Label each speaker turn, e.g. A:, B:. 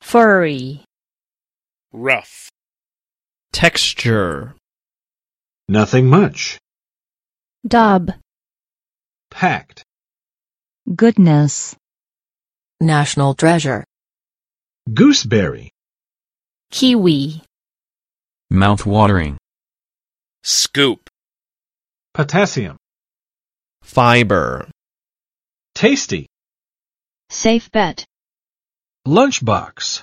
A: furry,
B: rough,
C: texture,
D: nothing much,
A: dub,
D: packed,
A: goodness,
E: national treasure,
D: gooseberry,
A: kiwi,
F: mouth-watering,
B: scoop,
D: potassium,
C: fiber,
D: tasty,
A: safe bet,
D: lunchbox.